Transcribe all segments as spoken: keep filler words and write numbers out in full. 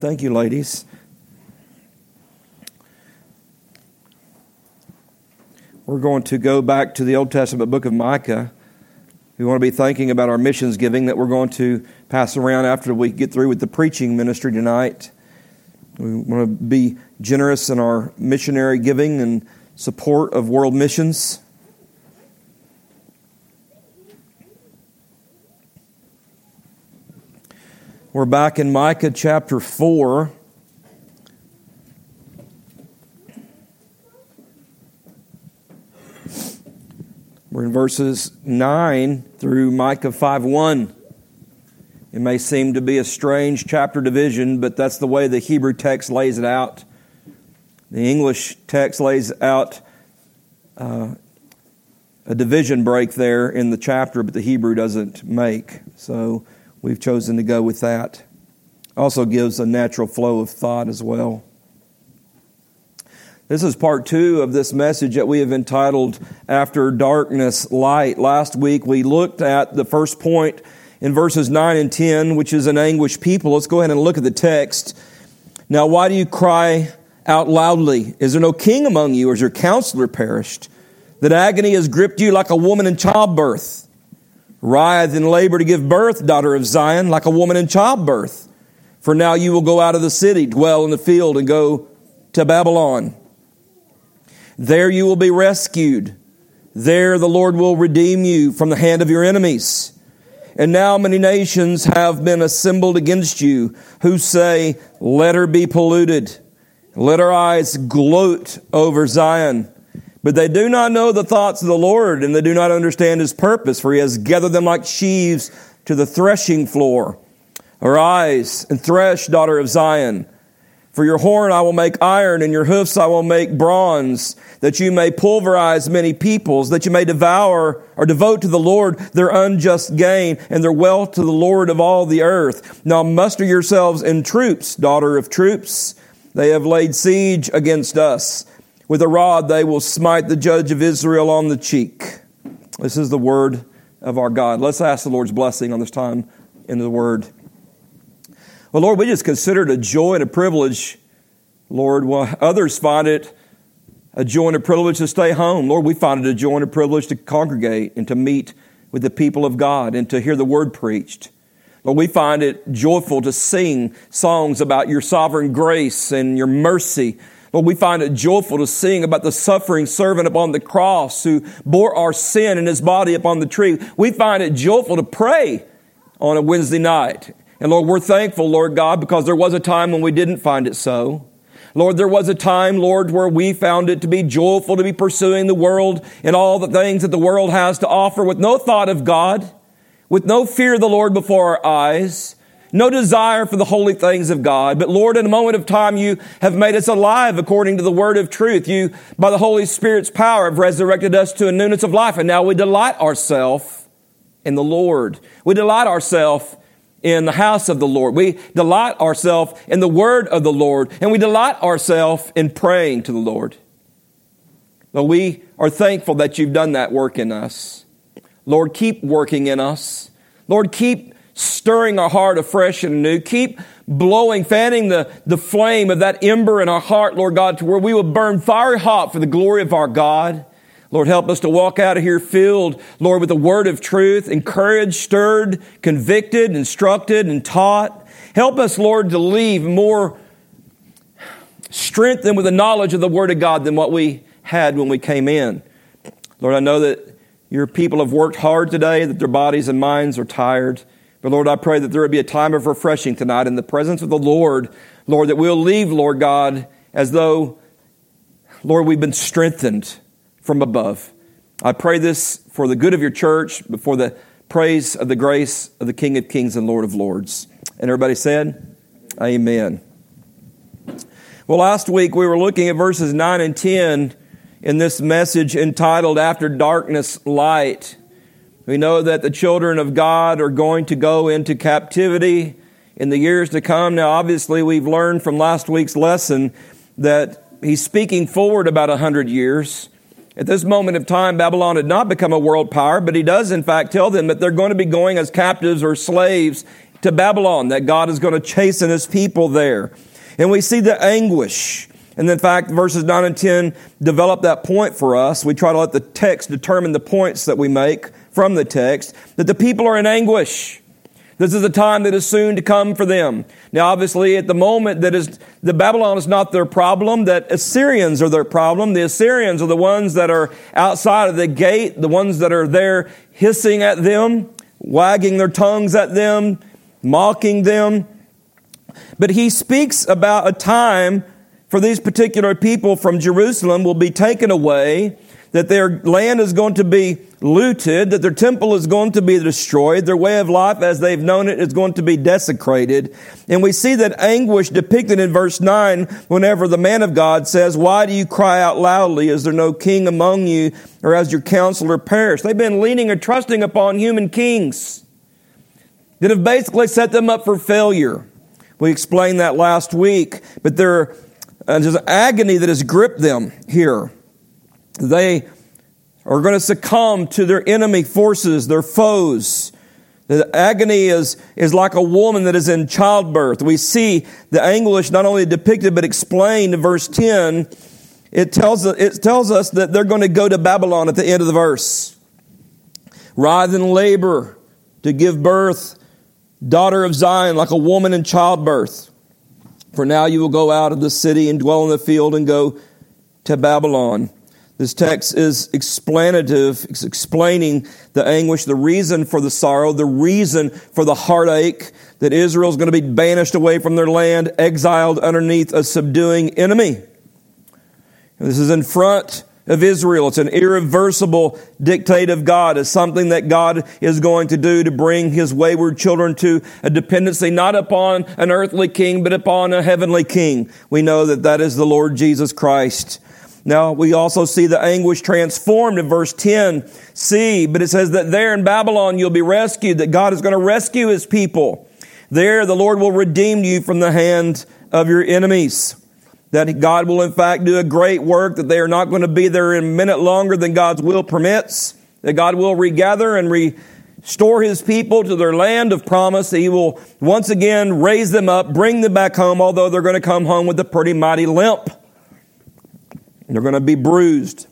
Thank you, ladies. We're going to go back to the Old Testament book of Micah. We want to be thinking about our missions giving that we're going to pass around after we get through with the preaching ministry tonight. We want to be generous in our missionary giving and support of world missions. We're back in Micah chapter four. We're in verses nine through Micah five one. It may seem to be a strange chapter division, but that's the way the Hebrew text lays it out. The English text lays out uh, a division break there in the chapter, but the Hebrew doesn't make. So we've chosen to go with that. Also gives a natural flow of thought as well. This is part two of this message that we have entitled, After Darkness, Light. Last week we looked at the first point in verses nine and ten, which is an anguished people. Let's go ahead and look at the text. Now, why do you cry out loudly? Is there no king among you, or is your counselor perished? That agony has gripped you like a woman in childbirth. Writhe in labor to give birth, daughter of Zion, like a woman in childbirth. For now you will go out of the city, dwell in the field, and go to Babylon. There you will be rescued. There the Lord will redeem you from the hand of your enemies. And now many nations have been assembled against you, who say, let her be polluted. Let our eyes gloat over Zion. But they do not know the thoughts of the Lord, and they do not understand His purpose, for He has gathered them like sheaves to the threshing floor. Arise and thresh, daughter of Zion. For your horn I will make iron, and your hoofs I will make bronze, that you may pulverize many peoples, that you may devour or devote to the Lord their unjust gain, and their wealth to the Lord of all the earth. Now muster yourselves in troops, daughter of troops. They have laid siege against us. With a rod they will smite the judge of Israel on the cheek. This is the word of our God. Let's ask the Lord's blessing on this time in the word. Well, Lord, we just consider it a joy and a privilege, Lord. While others find it a joy and a privilege to stay home, Lord, we find it a joy and a privilege to congregate and to meet with the people of God and to hear the word preached. Lord, we find it joyful to sing songs about your sovereign grace and your mercy. Lord, we find it joyful to sing about the suffering servant upon the cross who bore our sin in His body upon the tree. We find it joyful to pray on a Wednesday night. And Lord, we're thankful, Lord God, because there was a time when we didn't find it so. Lord, there was a time, Lord, where we found it to be joyful to be pursuing the world and all the things that the world has to offer with no thought of God, with no fear of the Lord before our eyes, no desire for the holy things of God. But Lord, in a moment of time, you have made us alive according to the word of truth. You, by the Holy Spirit's power, have resurrected us to a newness of life. And now we delight ourselves in the Lord. We delight ourselves in the house of the Lord. We delight ourselves in the word of the Lord. And we delight ourselves in praying to the Lord. But we are thankful that you've done that work in us. Lord, keep working in us. Lord, keep stirring our heart afresh and anew. Keep blowing, fanning the, the flame of that ember in our heart, Lord God, to where we will burn fiery hot for the glory of our God. Lord, help us to walk out of here filled, Lord, with the word of truth, encouraged, stirred, convicted, instructed, and taught. Help us, Lord, to leave more strengthened with the knowledge of the word of God than what we had when we came in. Lord, I know that your people have worked hard today, that their bodies and minds are tired. But Lord, I pray that there would be a time of refreshing tonight in the presence of the Lord. Lord, that we'll leave, Lord God, as though, Lord, we've been strengthened from above. I pray this for the good of your church, but for the praise of the grace of the King of Kings and Lord of Lords. And everybody said, amen. Well, last week we were looking at verses nine and ten in this message entitled, After Darkness, Light. We know that the children of God are going to go into captivity in the years to come. Now, obviously, we've learned from last week's lesson that he's speaking forward about a hundred years. At this moment of time, Babylon had not become a world power, but he does, in fact, tell them that they're going to be going as captives or slaves to Babylon, that God is going to chasten His people there. And we see the anguish. And in fact, verses nine and ten develop that point for us. We try to let the text determine the points that we make from the text, that the people are in anguish. This is a time that is soon to come for them. Now, obviously, at the moment that is, the Babylon is not their problem, that Assyrians are their problem. The Assyrians are the ones that are outside of the gate, the ones that are there hissing at them, wagging their tongues at them, mocking them. But he speaks about a time for these particular people from Jerusalem will be taken away, that their land is going to be looted, that their temple is going to be destroyed, their way of life as they've known it is going to be desecrated. And we see that anguish depicted in verse nine whenever the man of God says, "Why do you cry out loudly? Is there no king among you, or has your counselor perished?" They've been leaning and trusting upon human kings that have basically set them up for failure. We explained that last week, but there Uh, there's an agony that has gripped them here. They are going to succumb to their enemy forces, their foes. The agony is, is like a woman that is in childbirth. We see the anguish not only depicted but explained in verse ten. It tells, it tells us that they're going to go to Babylon at the end of the verse. Writhe in labor to give birth, daughter of Zion, like a woman in childbirth. For now you will go out of the city and dwell in the field and go to Babylon. This text is explanative. It's explaining the anguish, the reason for the sorrow, the reason for the heartache, that Israel is going to be banished away from their land, exiled underneath a subduing enemy. And this is in front of Israel. It's an irreversible dictate of God. It's something that God is going to do to bring His wayward children to a dependency not upon an earthly king, but upon a heavenly king. We know that that is the Lord Jesus Christ. Now, we also see the anguish transformed in verse ten. See, but it says that there in Babylon you'll be rescued, that God is going to rescue His people. There the Lord will redeem you from the hand of your enemies. That God will in fact do a great work, that they are not going to be there a minute longer than God's will permits, that God will regather and restore His people to their land of promise, that He will once again raise them up, bring them back home, although they're going to come home with a pretty mighty limp. They're going to be bruised.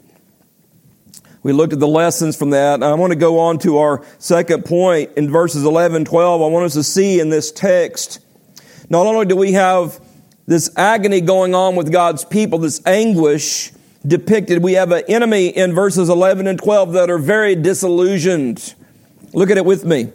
We looked at the lessons from that. I want to go on to our second point in verses eleven, twelve. I want us to see in this text, not only do we have this agony going on with God's people, this anguish depicted, we have an enemy in verses eleven and twelve that are very disillusioned. Look at it with me.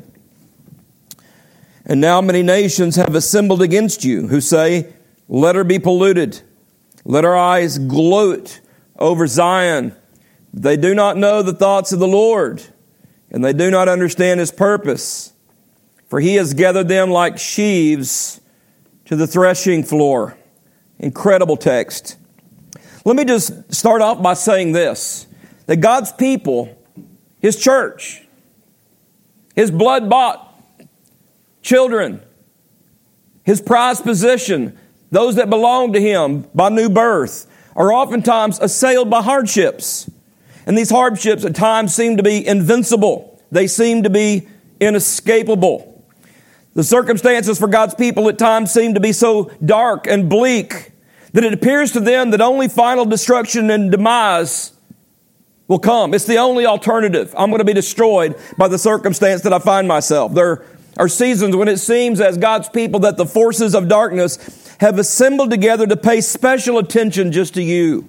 And now many nations have assembled against you, who say, "Let her be polluted. Let our eyes gloat over Zion." They do not know the thoughts of the Lord, and they do not understand His purpose. For He has gathered them like sheaves to the threshing floor. Incredible text. Let me just start off by saying this, that God's people, His church, His blood-bought children, His prized possession, those that belong to Him by new birth, are oftentimes assailed by hardships. And these hardships at times seem to be invincible. They seem to be inescapable. The circumstances for God's people at times seem to be so dark and bleak that it appears to them that only final destruction and demise will come. It's the only alternative. I'm going to be destroyed by the circumstance that I find myself. There are seasons when it seems as God's people that the forces of darkness have assembled together to pay special attention just to you.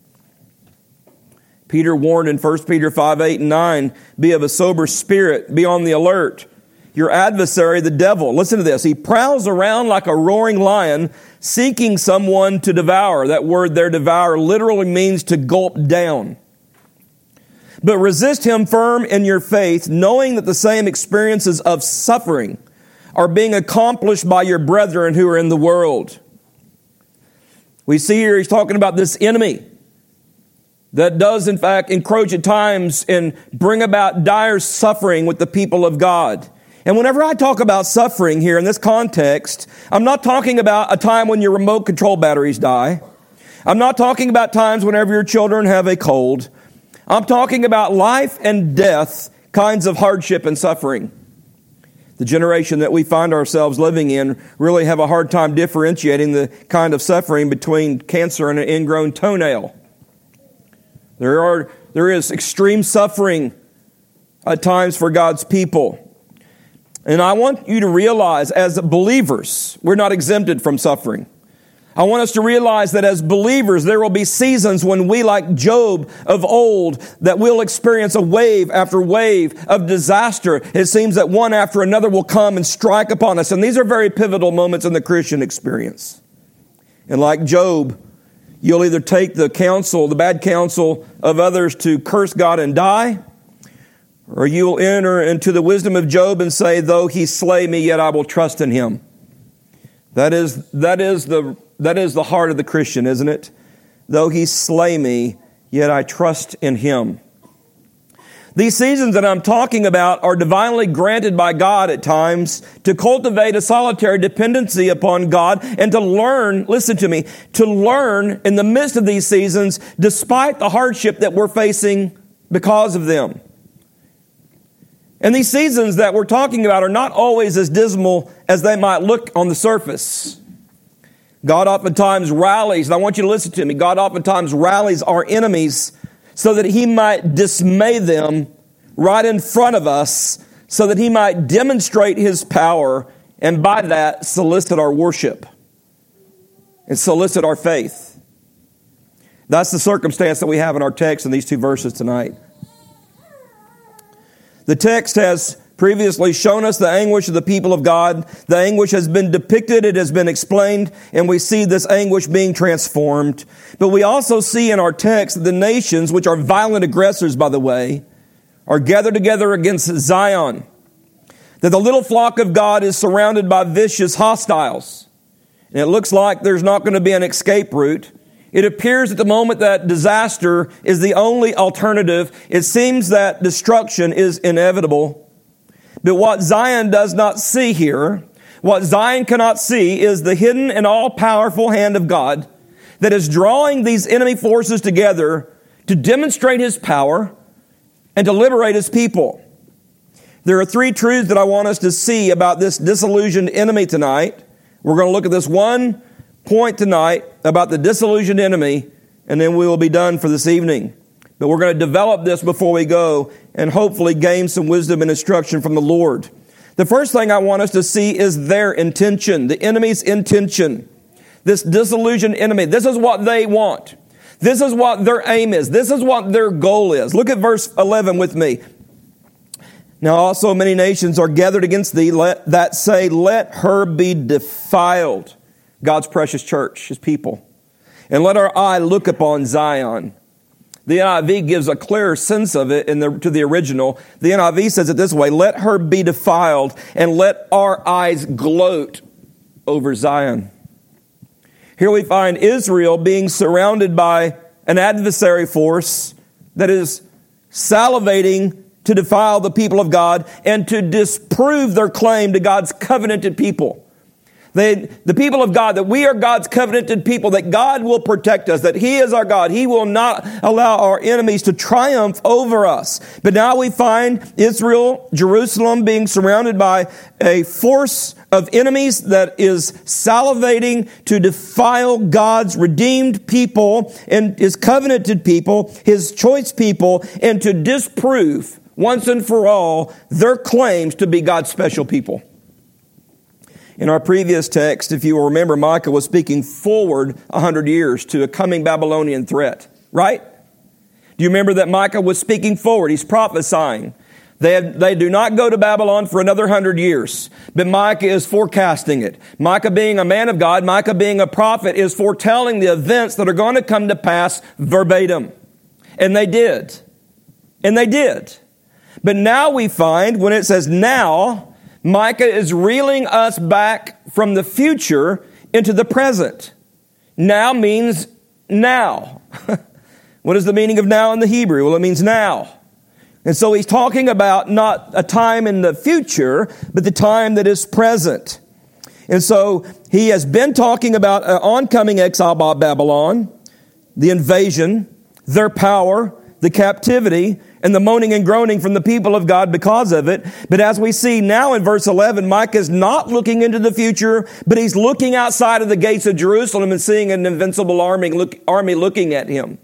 Peter warned in First Peter five, eight, and nine, "Be of a sober spirit, be on the alert. Your adversary, the devil," listen to this, "he prowls around like a roaring lion, seeking someone to devour." That word there, devour, literally means to gulp down. "But resist him firm in your faith, knowing that the same experiences of suffering are being accomplished by your brethren who are in the world." We see here he's talking about this enemy that does in fact encroach at times and bring about dire suffering with the people of God. And whenever I talk about suffering here in this context, I'm not talking about a time when your remote control batteries die. I'm not talking about times whenever your children have a cold. I'm talking about life and death kinds of hardship and suffering. The generation that we find ourselves living in really have a hard time differentiating the kind of suffering between cancer and an ingrown toenail. There are, there is extreme suffering at times for God's people. And I want you to realize, as believers, we're not exempted from suffering. I want us to realize that as believers, there will be seasons when we, like Job of old, that we'll experience a wave after wave of disaster. It seems that one after another will come and strike upon us. And these are very pivotal moments in the Christian experience. And like Job, you'll either take the counsel, the bad counsel of others to curse God and die, or you will enter into the wisdom of Job and say, though he slay me, yet I will trust in him. That is, that is the, that is the heart of the Christian, isn't it? Though he slay me, yet I trust in him. These seasons that I'm talking about are divinely granted by God at times to cultivate a solitary dependency upon God and to learn, listen to me, to learn in the midst of these seasons, despite the hardship that we're facing because of them. And these seasons that we're talking about are not always as dismal as they might look on the surface. God oftentimes rallies, and I want you to listen to me, God oftentimes rallies our enemies so that He might dismay them right in front of us, so that He might demonstrate His power, and by that solicit our worship and solicit our faith. That's the circumstance that we have in our text in these two verses tonight. The text has previously shown us the anguish of the people of God. The anguish has been depicted, it has been explained, and we see this anguish being transformed. But we also see in our text that the nations, which are violent aggressors, by the way, are gathered together against Zion. That the little flock of God is surrounded by vicious hostiles. And it looks like there's not going to be an escape route. It appears at the moment that disaster is the only alternative. It seems that destruction is inevitable. But what Zion does not see here, what Zion cannot see, is the hidden and all-powerful hand of God that is drawing these enemy forces together to demonstrate His power and to liberate His people. There are three truths that I want us to see about this disillusioned enemy tonight. We're going to look at this one point tonight about the disillusioned enemy, and then we will be done for this evening. But we're going to develop this before we go and hopefully gain some wisdom and instruction from the Lord. The first thing I want us to see is their intention, the enemy's intention. This disillusioned enemy, this is what they want. This is what their aim is. This is what their goal is. Look at verse eleven with me. Now also many nations are gathered against thee let, that say, let her be defiled. God's precious church, His people. And let our eye look upon Zion. The N I V gives a clearer sense of it in the, to the original. The N I V says it this way, let her be defiled and let our eyes gloat over Zion. Here we find Israel being surrounded by an adversary force that is salivating to defile the people of God and to disprove their claim to God's covenanted people. They, the people of God, that we are God's covenanted people, that God will protect us, that He is our God. He will not allow our enemies to triumph over us. But now we find Israel, Jerusalem, being surrounded by a force of enemies that is salivating to defile God's redeemed people and His covenanted people, His choice people, and to disprove once and for all their claims to be God's special people. In our previous text, if you will remember, Micah was speaking forward a hundred years to a coming Babylonian threat, right? Do you remember that Micah was speaking forward? He's prophesying. They, have, they do not go to Babylon for another hundred years, but Micah is forecasting it. Micah being a man of God, Micah being a prophet, is foretelling the events that are going to come to pass verbatim. And they did. And they did. But now we find, when it says now, Micah is reeling us back from the future into the present. Now means now. What is the meaning of now in the Hebrew? Well, it means now. And so he's talking about not a time in the future, but the time that is present. And so he has been talking about an oncoming exile by Babylon, the invasion, their power, the captivity, and the moaning and groaning from the people of God because of it. But as we see now in verse eleven, Micah is not looking into the future, but he's looking outside of the gates of Jerusalem and seeing an invincible army, look, army looking at him.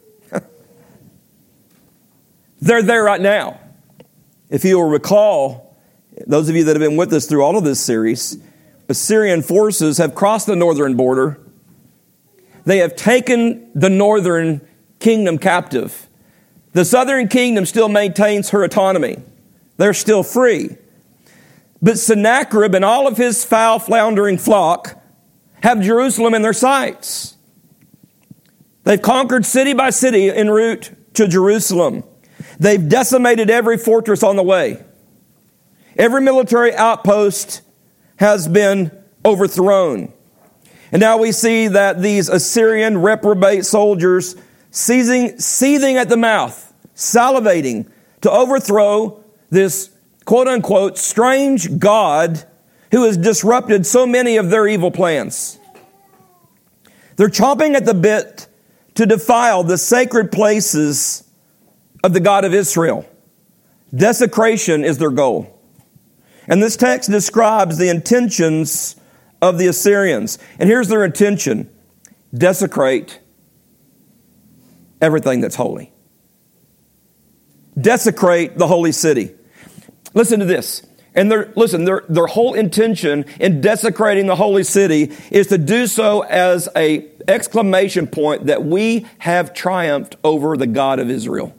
They're there right now. If you will recall, those of you that have been with us through all of this series, Assyrian forces have crossed the northern border. They have taken the northern kingdom captive. The southern kingdom still maintains her autonomy. They're still free. But Sennacherib and all of his foul, floundering flock have Jerusalem in their sights. They've conquered city by city en route to Jerusalem. They've decimated every fortress on the way. Every military outpost has been overthrown. And now we see that these Assyrian reprobate soldiers seizing, seething at the mouth, salivating to overthrow this quote-unquote strange God who has disrupted so many of their evil plans. They're chomping at the bit to defile the sacred places of the God of Israel. Desecration is their goal. And this text describes the intentions of the Assyrians. And here's their intention: desecrate everything that's holy. Desecrate the holy city. Listen to this. And their, listen, their, their whole intention in desecrating the holy city is to do so as an exclamation point that we have triumphed over the God of Israel.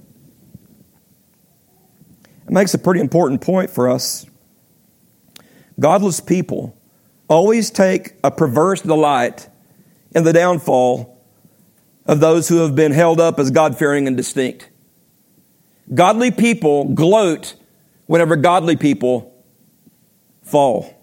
It makes a pretty important point for us. Godless people always take a perverse delight in the downfall of those who have been held up as God-fearing and distinct. Godly people gloat whenever godly people fall.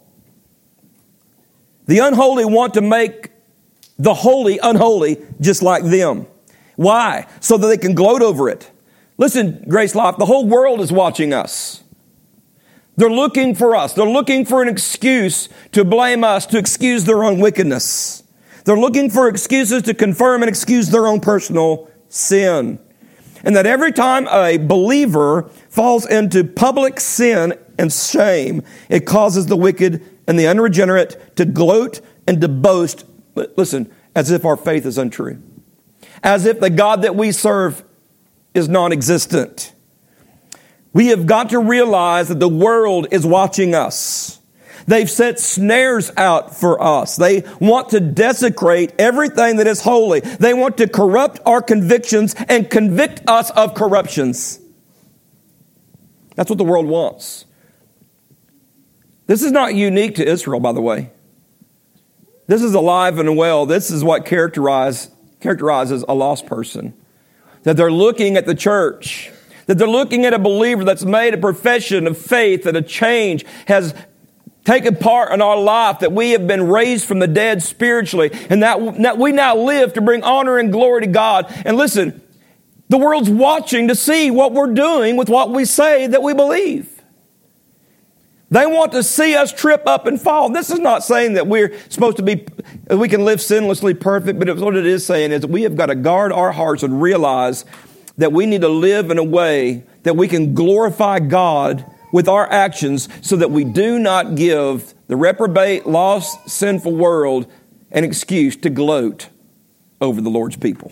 The unholy want to make the holy unholy just like them. Why? So that they can gloat over it. Listen, Grace Life, the whole world is watching us. They're looking for us. They're looking for an excuse to blame us, to excuse their own wickedness. They're looking for excuses to confirm and excuse their own personal sin. And that every time a believer falls into public sin and shame, it causes the wicked and the unregenerate to gloat and to boast, listen, as if our faith is untrue. As if the God that we serve is non-existent. We have got to realize that the world is watching us. They've set snares out for us. They want to desecrate everything that is holy. They want to corrupt our convictions and convict us of corruptions. That's what the world wants. This is not unique to Israel, by the way. This is alive and well. This is what characterize, characterizes a lost person. That they're looking at the church. That they're looking at a believer that's made a profession of faith, that a change has taken part in our life, that we have been raised from the dead spiritually, and that, that we now live to bring honor and glory to God. And listen, the world's watching to see what we're doing with what we say that we believe. They want to see us trip up and fall. This is not saying that we're supposed to be, we can live sinlessly perfect, but what it is saying is that we have got to guard our hearts and realize that we need to live in a way that we can glorify God with our actions so that we do not give the reprobate, lost, sinful world an excuse to gloat over the Lord's people.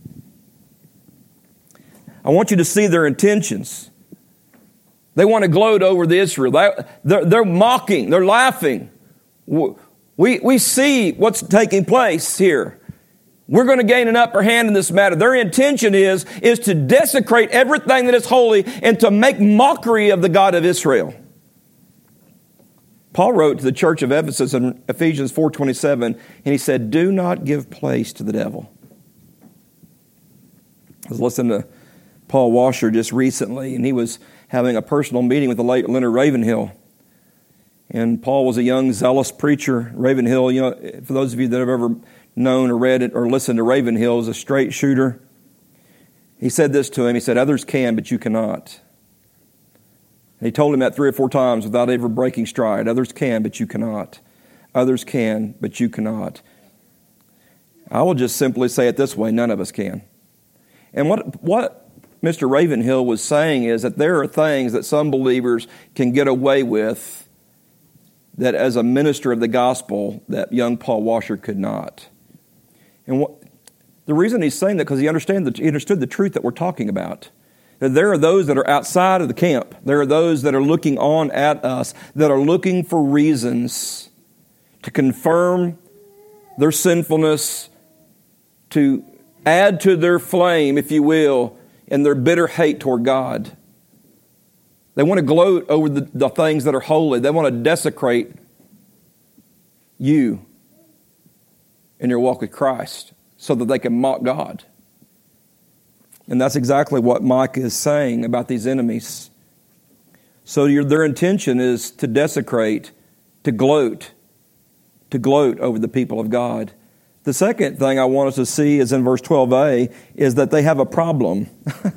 I want you to see their intentions. They want to gloat over the Israel. They, they're, they're mocking. They're laughing. We, we see what's taking place here. We're going to gain an upper hand in this matter. Their intention is, is to desecrate everything that is holy and to make mockery of the God of Israel. Paul wrote to the church of Ephesus in Ephesians four twenty-seven, and he said, do not give place to the devil. I was listening to Paul Washer just recently, and he was having a personal meeting with the late Leonard Ravenhill. And Paul was a young, zealous preacher. Ravenhill, you know, for those of you that have ever known or read it or listened to Ravenhill, is a straight shooter. He said this to him. He said, others can, but you cannot. And he told him that three or four times without ever breaking stride. Others can, but you cannot. Others can, but you cannot. I will just simply say it this way. None of us can. And what, what Mister Ravenhill was saying is that there are things that some believers can get away with that as a minister of the gospel that young Paul Washer could not. And what, the reason he's saying that because he understand that he understood the truth that we're talking about. That there are those that are outside of the camp. There are those that are looking on at us that are looking for reasons to confirm their sinfulness, to add to their flame, if you will, in their bitter hate toward God. They want to gloat over the, the things that are holy. They want to desecrate you in your walk with Christ so that they can mock God. And that's exactly what Micah is saying about these enemies. So your, their intention is to desecrate, to gloat, to gloat over the people of God. The second thing I want us to see is in verse twelve a, is that they have a problem.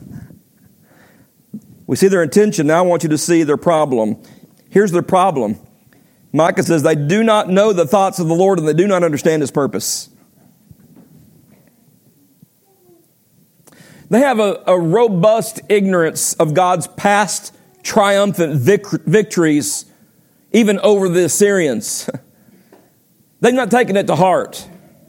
We see their intention. Now I want you to see their problem. Here's their problem. Micah says they do not know the thoughts of the Lord and they do not understand His purpose. They have a, a robust ignorance of God's past triumphant vic- victories, even over the Assyrians. They've not taken it to heart.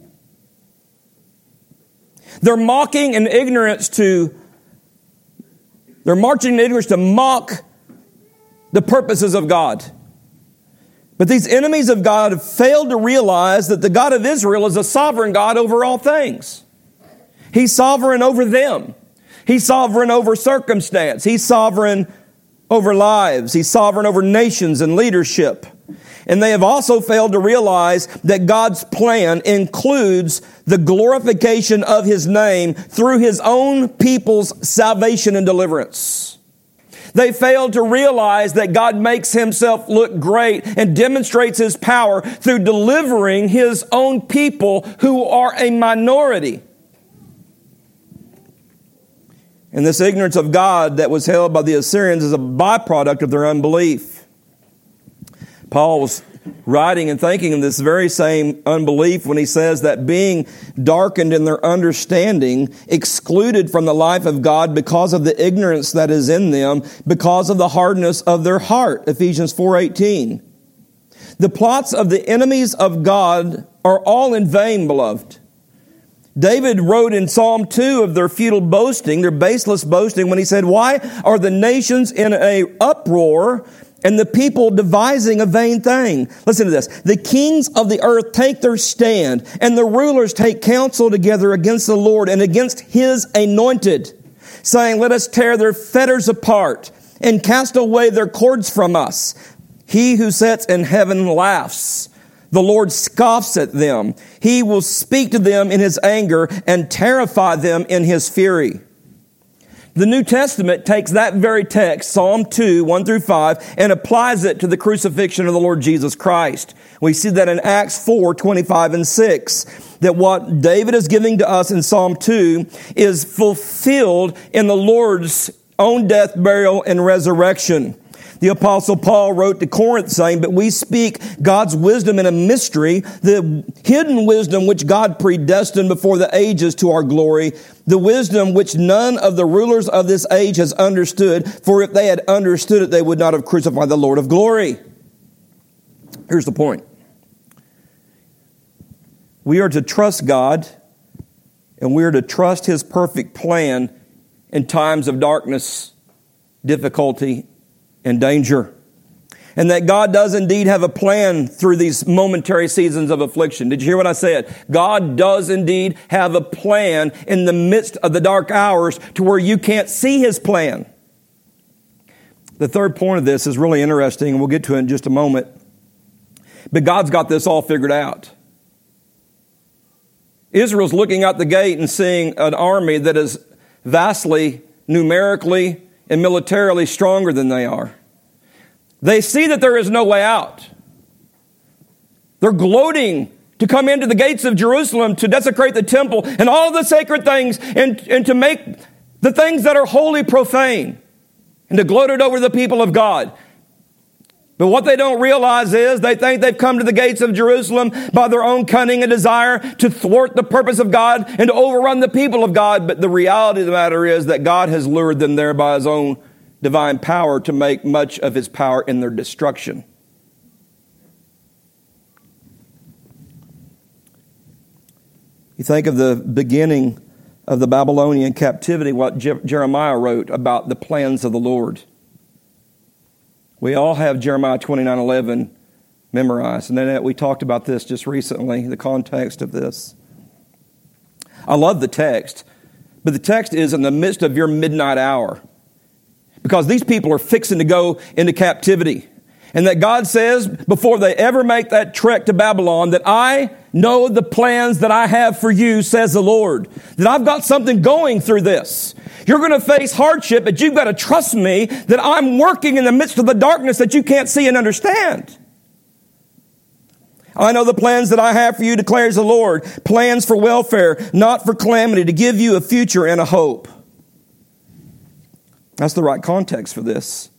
They're mocking in ignorance to, they're marching in ignorance to mock the purposes of God. But these enemies of God have failed to realize that the God of Israel is a sovereign God over all things. He's sovereign over them. He's sovereign over circumstance. He's sovereign over lives. He's sovereign over nations and leadership. And they have also failed to realize that God's plan includes the glorification of His name through His own people's salvation and deliverance. They failed to realize that God makes Himself look great and demonstrates His power through delivering His own people who are a minority. And this ignorance of God that was held by the Assyrians is a byproduct of their unbelief. Paul was writing and thinking of this very same unbelief when he says that being darkened in their understanding, excluded from the life of God because of the ignorance that is in them, because of the hardness of their heart. Ephesians four eighteen. The plots of the enemies of God are all in vain, beloved. David wrote in Psalm two of their futile boasting, their baseless boasting, when he said, "Why are the nations in a uproar and the people devising a vain thing?" Listen to this. "The kings of the earth take their stand, and the rulers take counsel together against the Lord and against His anointed, saying, let us tear their fetters apart and cast away their cords from us. He who sits in heaven laughs. The Lord scoffs at them. He will speak to them in His anger and terrify them in His fury." The New Testament takes that very text, Psalm two, one through five, and applies it to the crucifixion of the Lord Jesus Christ. We see that in Acts four, twenty-five and six, that what David is giving to us in Psalm two is fulfilled in the Lord's own death, burial, and resurrection. The Apostle Paul wrote to Corinth saying, "But we speak God's wisdom in a mystery, the hidden wisdom which God predestined before the ages to our glory, the wisdom which none of the rulers of this age has understood, for if they had understood it, they would not have crucified the Lord of glory." Here's the point. We are to trust God, and we are to trust His perfect plan in times of darkness, difficulty, and danger. And that God does indeed have a plan through these momentary seasons of affliction. Did you hear what I said? God does indeed have a plan in the midst of the dark hours to where you can't see His plan. The third point of this is really interesting, and we'll get to it in just a moment. But God's got this all figured out. Israel's looking out the gate and seeing an army that is vastly, numerically, and militarily stronger than they are. They see that there is no way out. They're gloating to come into the gates of Jerusalem to desecrate the temple and all the sacred things and, and to make the things that are holy profane and to gloat it over the people of God. But what they don't realize is they think they've come to the gates of Jerusalem by their own cunning and desire to thwart the purpose of God and to overrun the people of God. But the reality of the matter is that God has lured them there by his own divine power to make much of his power in their destruction. You think of the beginning of the Babylonian captivity, what Je- Jeremiah wrote about the plans of the Lord. We all have Jeremiah twenty-nine eleven memorized. And then we talked about this just recently, the context of this. I love the text, but the text is in the midst of your midnight hour. Because these people are fixing to go into captivity. And that God says, before they ever make that trek to Babylon, that I know the plans that I have for you, says the Lord. That I've got something going through this. You're going to face hardship, but you've got to trust me that I'm working in the midst of the darkness that you can't see and understand. I know the plans that I have for you, declares the Lord. Plans for welfare, not for calamity, to give you a future and a hope. That's the right context for this.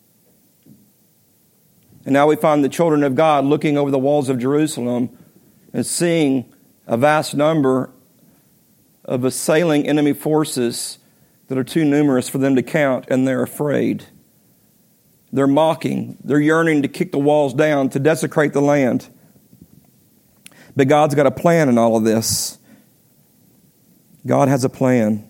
And now we find the children of God looking over the walls of Jerusalem and seeing a vast number of assailing enemy forces that are too numerous for them to count, and they're afraid. They're mocking. They're yearning to kick the walls down, to desecrate the land. But God's got a plan in all of this. God has a plan.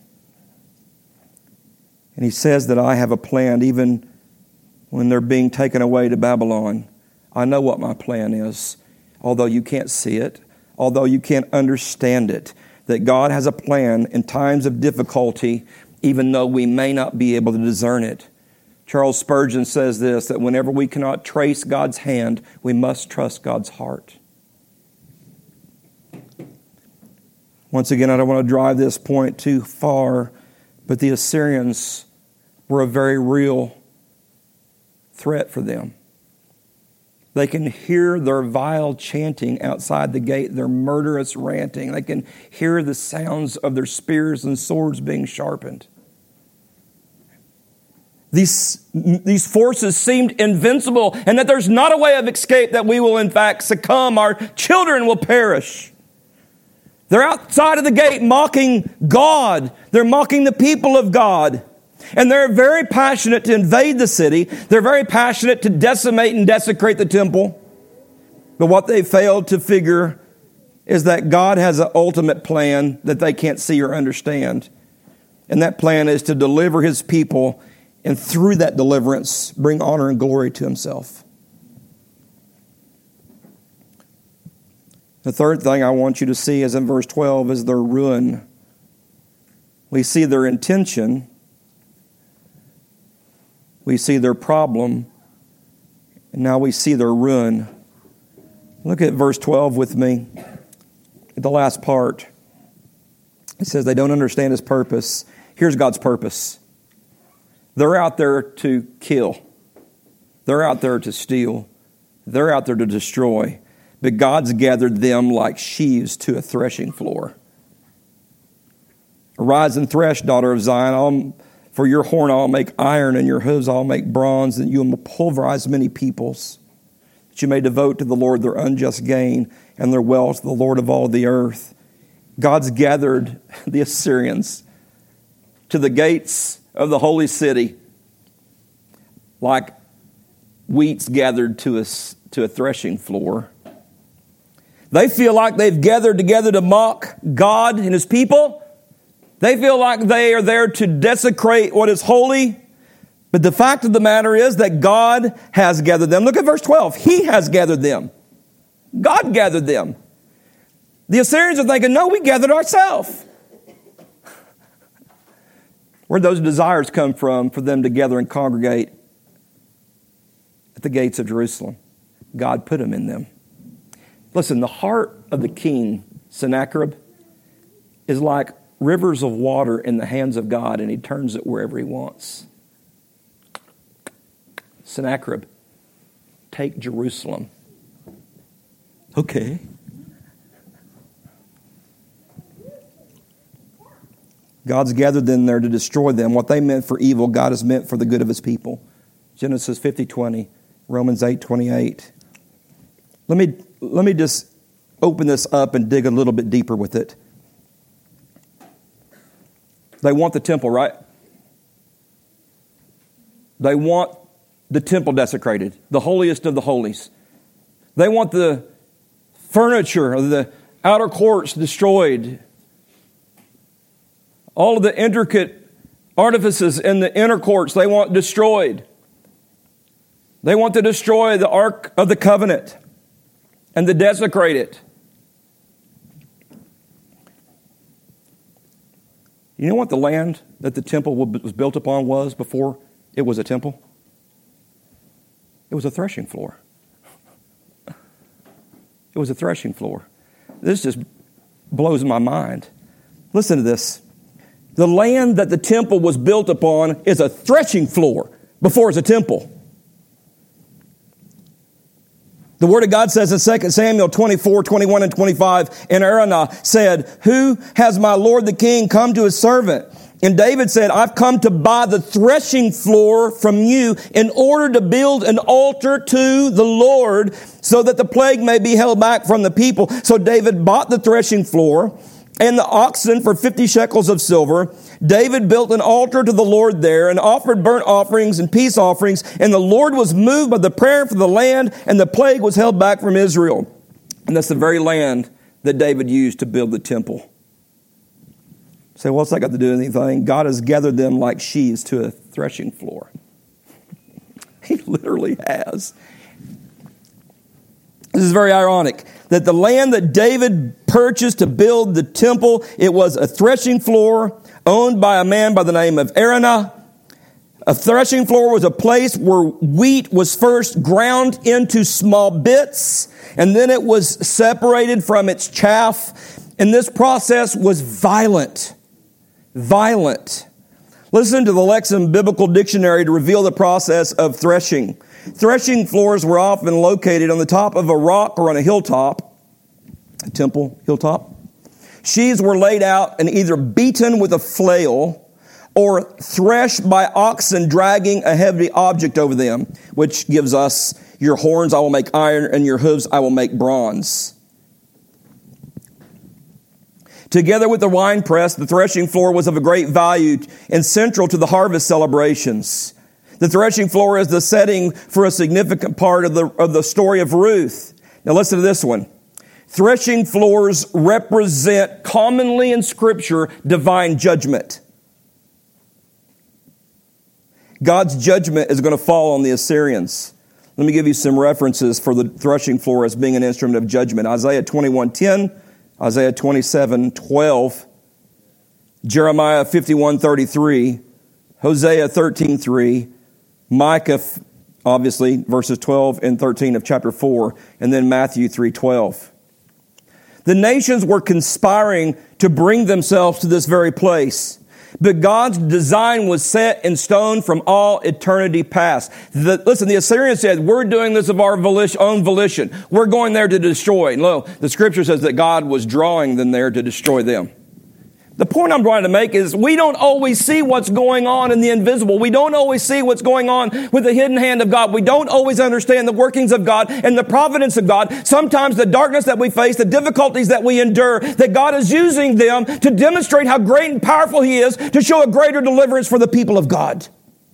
And he says that I have a plan even when they're being taken away to Babylon. I know what my plan is, although you can't see it, although you can't understand it, that God has a plan in times of difficulty, even though we may not be able to discern it. Charles Spurgeon says this, that whenever we cannot trace God's hand, we must trust God's heart. Once again, I don't want to drive this point too far, but the Assyrians were a very real threat for them. They can hear their vile chanting outside the gate, their murderous ranting. They can hear the sounds of their spears and swords being sharpened. These, these forces seemed invincible, and that there's not a way of escape, that we will in fact succumb. Our children will perish. They're outside of the gate mocking God. They're mocking the people of God. And they're very passionate to invade the city. They're very passionate to decimate and desecrate the temple. But what they failed to figure is that God has an ultimate plan that they can't see or understand. And that plan is to deliver his people, and through that deliverance, bring honor and glory to himself. The third thing I want you to see is in verse twelve is their ruin. We see their intention. We see their problem. And now we see their ruin. Look at verse twelve with me. At the last part. It says they don't understand his purpose. Here's God's purpose. They're out there to kill. They're out there to steal. They're out there to destroy. But God's gathered them like sheaves to a threshing floor. Arise and thresh, daughter of Zion. I'll, for your horn I'll make iron, and your hooves I'll make bronze, and you will pulverize many peoples, that you may devote to the Lord their unjust gain and their wealth, the Lord of all the earth. God's gathered the Assyrians to the gates of the holy city like wheat's gathered to a, to a threshing floor. They feel like they've gathered together to mock God and his people. They feel like they are there to desecrate what is holy. But the fact of the matter is that God has gathered them. Look at verse twelve. He has gathered them. God gathered them. The Assyrians are thinking, no, we gathered ourselves. Where'd those desires come from for them to gather and congregate at the gates of Jerusalem? God put them in them. Listen, the heart of the king, Sennacherib, is like rivers of water in the hands of God, and he turns it wherever he wants. Sennacherib, take Jerusalem. Okay. God's gathered them there to destroy them. What they meant for evil, God has meant for the good of his people. Genesis fifty twenty. Romans eight twenty-eight. Let me, let me just open this up and dig a little bit deeper with it. They want the temple, right? They want the temple desecrated, the holiest of the holies. They want the furniture of the outer courts destroyed. All of the intricate artifices in the inner courts, they want destroyed. They want to destroy the Ark of the Covenant and to desecrate it. You know what the land that the temple was built upon was before it was a temple? It was a threshing floor. It was a threshing floor. This just blows my mind. Listen to this. The land that the temple was built upon is a threshing floor before it's a temple. The Word of God says in Second Samuel twenty-four, twenty-one, and twenty-five, and Araunah said, "Who has my Lord the king come to his servant?" And David said, "I've come to buy the threshing floor from you in order to build an altar to the Lord so that the plague may be held back from the people." So David bought the threshing floor and the oxen for fifty shekels of silver. David built an altar to the Lord there and offered burnt offerings and peace offerings. And the Lord was moved by the prayer for the land, and the plague was held back from Israel. And that's the very land that David used to build the temple. Say, what's that got to do with anything? God has gathered them like sheaves to a threshing floor. He literally has. This is very ironic that the land that David purchased to build the temple, it was a threshing floor owned by a man by the name of Araunah. A threshing floor was a place where wheat was first ground into small bits, and then it was separated from its chaff. And this process was violent. Violent. Listen to the Lexham Biblical Dictionary to reveal the process of threshing. Threshing floors were often located on the top of a rock or on a hilltop, a temple hilltop. Sheaves were laid out and either beaten with a flail or threshed by oxen dragging a heavy object over them, which gives us, your horns I will make iron and your hooves I will make bronze. Together with the winepress, the threshing floor was of a great value and central to the harvest celebrations. The threshing floor is the setting for a significant part of the, of the story of Ruth. Now listen to this one. Threshing floors represent, commonly in Scripture, divine judgment. God's judgment is going to fall on the Assyrians. Let me give you some references for the threshing floor as being an instrument of judgment. Isaiah twenty-one ten, Isaiah twenty-seven twelve, Jeremiah fifty-one thirty-three, Hosea thirteen three, Micah, obviously, verses twelve and thirteen of chapter four, and then Matthew three twelve. The nations were conspiring to bring themselves to this very place. But God's design was set in stone from all eternity past. The, listen, the Assyrians said, we're doing this of our volition, own volition. We're going there to destroy. And lo, the Scripture says that God was drawing them there to destroy them. The point I'm trying to make is we don't always see what's going on in the invisible. We don't always see what's going on with the hidden hand of God. We don't always understand the workings of God and the providence of God. Sometimes the darkness that we face, the difficulties that we endure, that God is using them to demonstrate how great and powerful He is to show a greater deliverance for the people of God.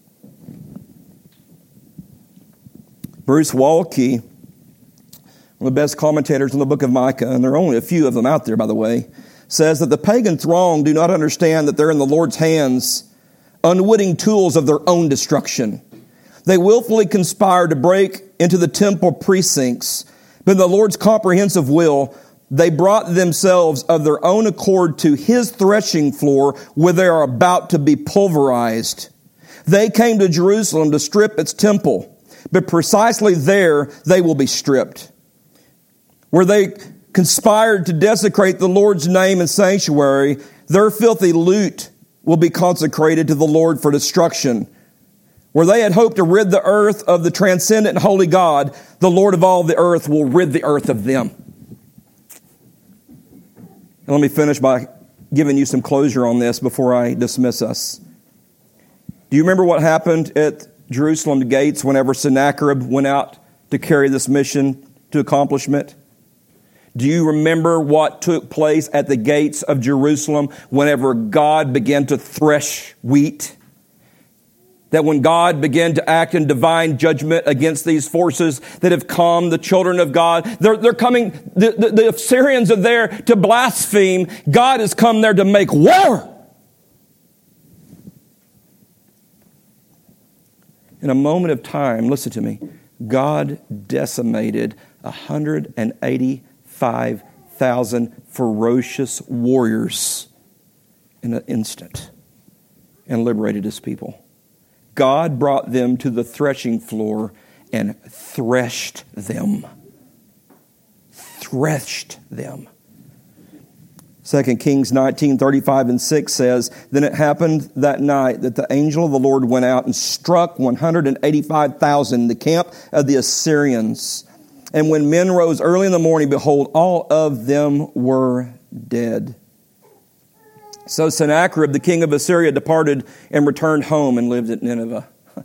Bruce Waltke, one of the best commentators on the book of Micah, and there are only a few of them out there, by the way, says that the pagan throng do not understand that they're in the Lord's hands, unwitting tools of their own destruction. They willfully conspire to break into the temple precincts, but in the Lord's comprehensive will, they brought themselves of their own accord to His threshing floor where they are about to be pulverized. They came to Jerusalem to strip its temple, but precisely there they will be stripped. Where they conspired to desecrate the Lord's name and sanctuary, their filthy loot will be consecrated to the Lord for destruction. Where they had hoped to rid the earth of the transcendent and holy God, the Lord of all the earth will rid the earth of them. And let me finish by giving you some closure on this before I dismiss us. Do you remember what happened at Jerusalem gates whenever Sennacherib went out to carry this mission to accomplishment? Do you remember what took place at the gates of Jerusalem whenever God began to thresh wheat? That when God began to act in divine judgment against these forces that have come, the children of God, they're, they're coming, the, the, the Assyrians are there to blaspheme. God has come there to make war. In a moment of time, listen to me, God decimated one hundred eighty-five thousand ferocious warriors in an instant and liberated His people. God brought them to the threshing floor and threshed them. Threshed them. Second Kings nineteen, thirty-five and six says, Then it happened that night that the angel of the Lord went out and struck one hundred eighty-five thousand in the camp of the Assyrians. And when men rose early in the morning, behold, all of them were dead. So Sennacherib, the king of Assyria, departed and returned home and lived at Nineveh.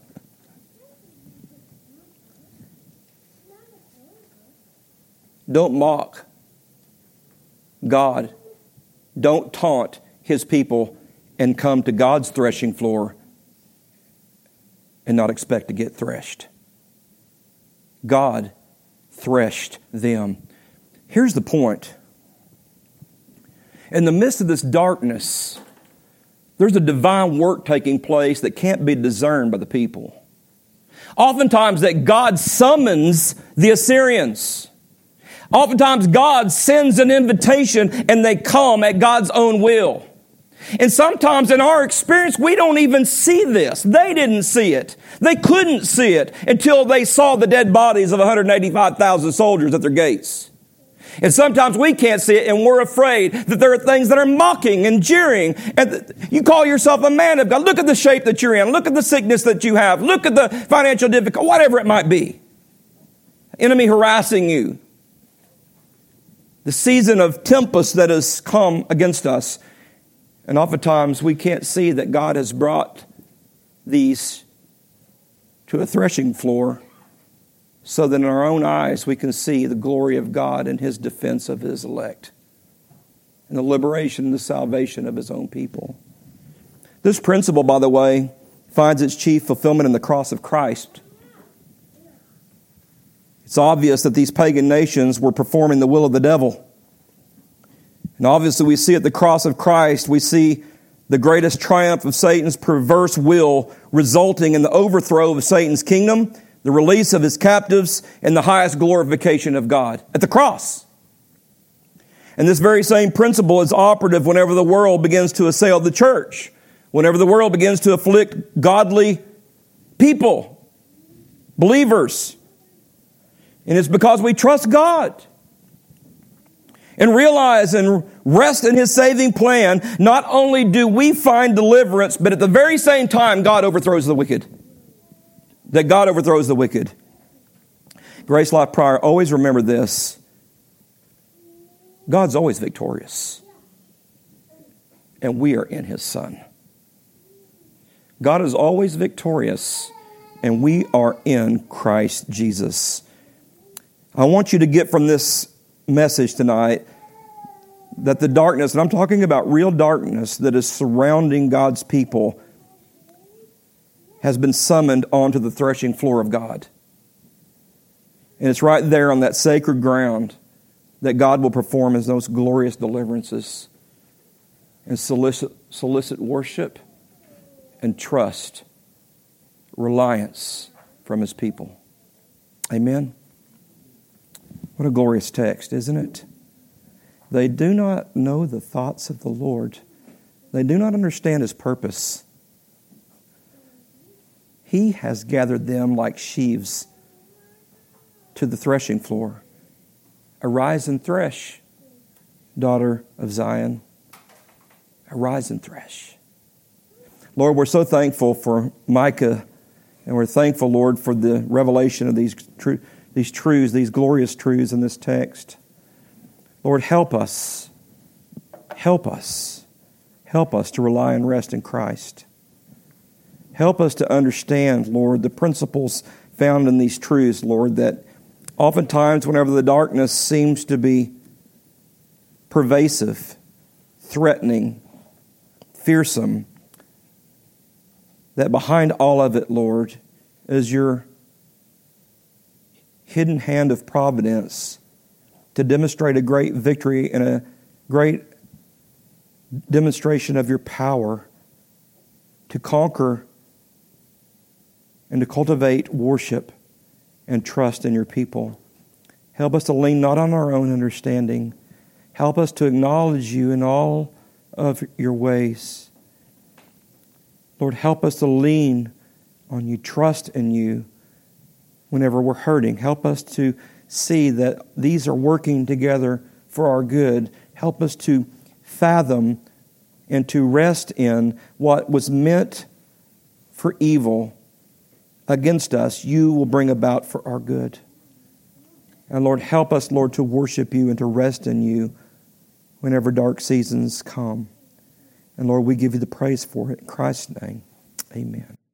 Don't mock God. Don't taunt His people and come to God's threshing floor and not expect to get threshed. God threshed them. Here's the point. In the midst of this darkness, there's a divine work taking place that can't be discerned by the people. Oftentimes that God summons the Assyrians. Oftentimes God sends an invitation and they come at God's own will. And sometimes in our experience, we don't even see this. They didn't see it. They couldn't see it until they saw the dead bodies of one hundred eighty-five thousand soldiers at their gates. And sometimes we can't see it and we're afraid that there are things that are mocking and jeering. And you call yourself a man of God. Look at the shape that you're in. Look at the sickness that you have. Look at the financial difficulty, whatever it might be. Enemy harassing you. The season of tempest that has come against us. And oftentimes we can't see that God has brought these to a threshing floor so that in our own eyes we can see the glory of God and His defense of His elect and the liberation and the salvation of His own people. This principle, by the way, finds its chief fulfillment in the cross of Christ. It's obvious that these pagan nations were performing the will of the devil. And obviously we see at the cross of Christ, we see the greatest triumph of Satan's perverse will resulting in the overthrow of Satan's kingdom, the release of his captives, and the highest glorification of God at the cross. And this very same principle is operative whenever the world begins to assail the church, whenever the world begins to afflict godly people, believers. And it's because we trust God and realize and rest in His saving plan. Not only do we find deliverance, but at the very same time, God overthrows the wicked. That God overthrows the wicked. Grace Life Prior, always remember this. God's always victorious. And we are in His Son. God is always victorious. And we are in Christ Jesus. I want you to get from this message tonight that the darkness, and I'm talking about real darkness that is surrounding God's people, has been summoned onto the threshing floor of God. And it's right there on that sacred ground that God will perform His most glorious deliverances and solicit, solicit worship and trust, reliance from His people. Amen. What a glorious text, isn't it? They do not know the thoughts of the Lord. They do not understand His purpose. He has gathered them like sheaves to the threshing floor. Arise and thresh, daughter of Zion. Arise and thresh. Lord, we're so thankful for Micah, and we're thankful, Lord, for the revelation of these truths. These truths, these glorious truths in this text. Lord, help us. Help us. Help us to rely and rest in Christ. Help us to understand, Lord, the principles found in these truths, Lord, that oftentimes whenever the darkness seems to be pervasive, threatening, fearsome, that behind all of it, Lord, is your hidden hand of providence to demonstrate a great victory and a great demonstration of your power to conquer and to cultivate worship and trust in your people. Help us to lean not on our own understanding. Help us to acknowledge you in all of your ways. Lord, help us to lean on you, trust in you whenever we're hurting. Help us to see that these are working together for our good. Help us to fathom and to rest in what was meant for evil against us, you will bring about for our good. And Lord, help us, Lord, to worship you and to rest in you whenever dark seasons come. And Lord, we give you the praise for it. In Christ's name, amen.